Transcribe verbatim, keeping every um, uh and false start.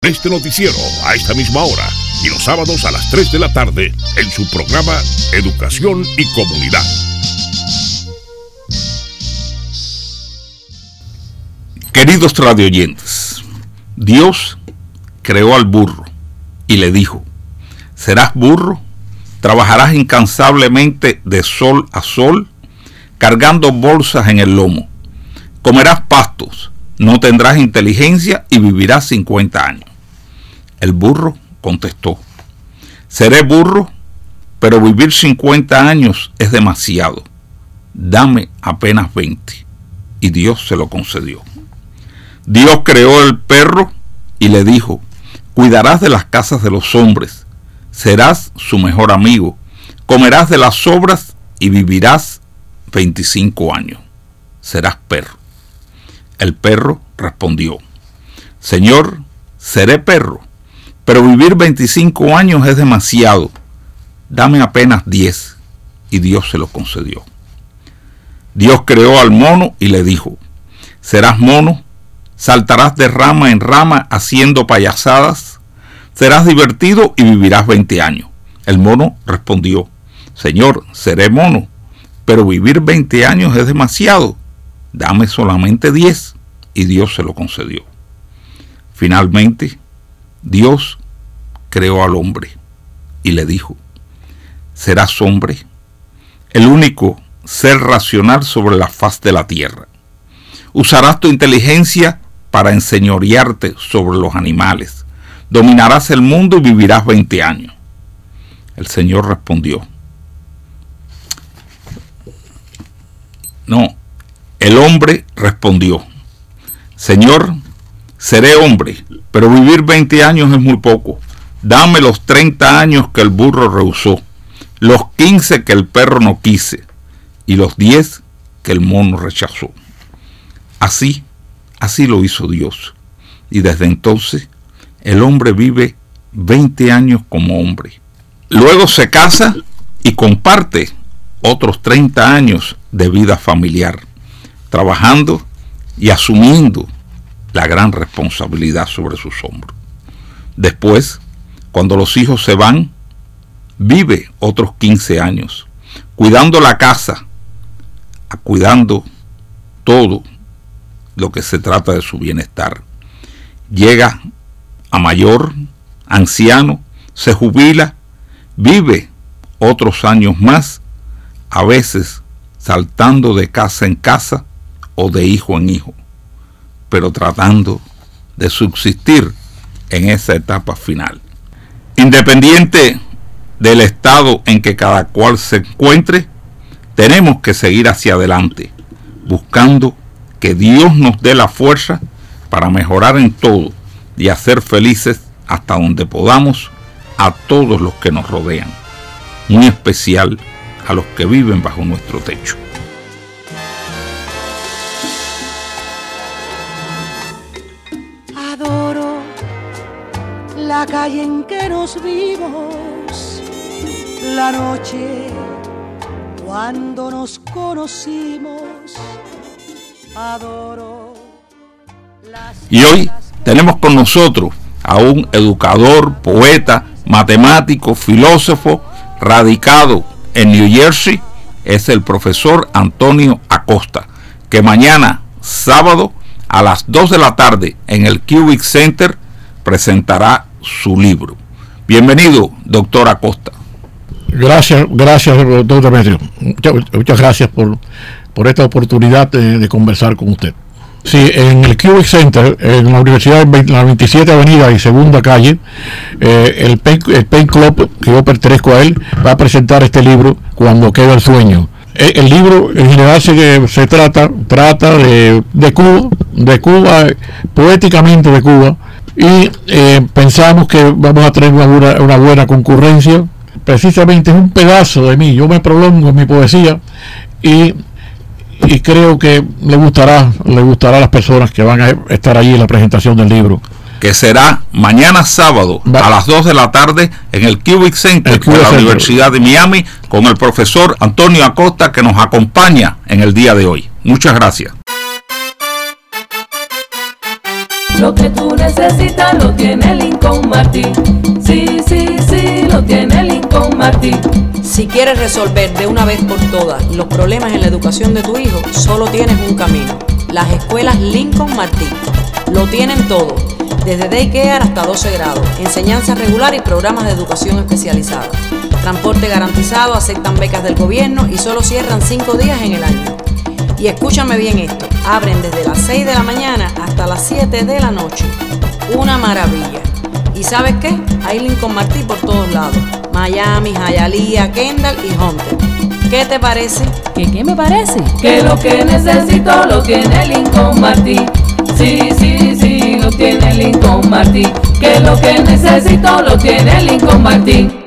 Este noticiero a esta misma hora y los sábados a las tres de la tarde en su programa Educación y Comunidad. Queridos radioyentes, Dios creó al burro y le dijo: serás burro, trabajarás incansablemente de sol a sol, cargando bolsas en el lomo, comerás pastos, no tendrás inteligencia y vivirás cincuenta años. El burro contestó: seré burro, pero vivir cincuenta años es demasiado. Dame apenas veinte. Y Dios se lo concedió. Dios creó el perro y le dijo: cuidarás de las casas de los hombres, serás su mejor amigo, comerás de las sobras y vivirás veinticinco años. Serás perro. El perro respondió: Señor, seré perro, pero vivir veinticinco años es demasiado. Dame apenas diez. Y Dios se lo concedió. Dios creó al mono y le dijo: serás mono, saltarás de rama en rama haciendo payasadas, serás divertido y vivirás veinte años. El mono respondió: Señor, seré mono, pero vivir veinte años es demasiado. Dame solamente diez. Y Dios se lo concedió. Finalmente, Dios creó al hombre y le dijo: serás hombre, el único ser racional sobre la faz de la tierra. Usarás tu inteligencia para enseñorearte sobre los animales. Dominarás el mundo y vivirás veinte años. El Señor respondió: No, el hombre respondió: Señor, seré hombre, pero vivir veinte años es muy poco. Dame los treinta años que el burro rehusó, los quince que el perro no quise, y los diez que el mono rechazó. Así, así lo hizo Dios. Y desde entonces, el hombre vive veinte años como hombre. Luego se casa y comparte otros treinta años de vida familiar, trabajando y asumiendo la gran responsabilidad sobre sus hombros. Después, cuando los hijos se van, vive otros quince años, cuidando la casa, cuidando todo lo que se trata de su bienestar. Llega a mayor, anciano, se jubila, vive otros años más, a veces saltando de casa en casa o de hijo en hijo, pero tratando de subsistir en esa etapa final. Independiente del estado en que cada cual se encuentre, tenemos que seguir hacia adelante, buscando que Dios nos dé la fuerza para mejorar en todo y hacer felices hasta donde podamos a todos los que nos rodean, muy especial a los que viven bajo nuestro techo. Adoro la calle en que nos vimos, la noche cuando nos conocimos. Adoro las... Y hoy tenemos con nosotros a un educador, poeta, matemático, filósofo, radicado en New Jersey. Es el profesor Antonio Acosta, que mañana, sábado, a las dos de la tarde, en el Civic Center, presentará su libro. Bienvenido, doctor Acosta. Gracias, gracias, doctor Demetrio. Muchas, muchas gracias por, por esta oportunidad de, de conversar con usted. Sí, en el Civic Center, en la Universidad de la veintisiete Avenida y Segunda Calle, eh, el, Pen, el Pen Club, que yo pertenezco a él, va a presentar este libro, Cuando queda el sueño. El, el libro en general se, se trata, trata de, de Cuba, de Cuba, poéticamente de Cuba, y eh, pensamos que vamos a tener una buena, una buena concurrencia. Precisamente es un pedazo de mí, yo me prolongo en mi poesía y y creo que le gustará, le gustará a las personas que van a estar allí en la presentación del libro. Que será mañana sábado Va. a las dos de la tarde en el Civic Center de la Center. Universidad de Miami, con el profesor Antonio Acosta, que nos acompaña en el día de hoy. Muchas gracias. Lo que tú necesitas lo tiene Lincoln Martin. Sí, sí, sí, lo tiene Lincoln Martin. Si quieres resolver de una vez por todas los problemas en la educación de tu hijo, solo tienes un camino: las escuelas Lincoln Martin. Lo tienen todo, desde daycare hasta doce grados, enseñanza regular y programas de educación especializada. Transporte garantizado, aceptan becas del gobierno y solo cierran cinco días en el año. Y escúchame bien esto, abren desde las seis de la mañana hasta las siete de la noche. Una maravilla. ¿Y sabes qué? Hay Lincoln Martin por todos lados: Miami, Hialeah, Kendall y Hunter. ¿Qué te parece? ¿Qué qué me parece? Que lo que necesito lo tiene Lincoln Martin. Sí, sí, sí, lo tiene Lincoln Martin. Que lo que necesito lo tiene Lincoln Martin.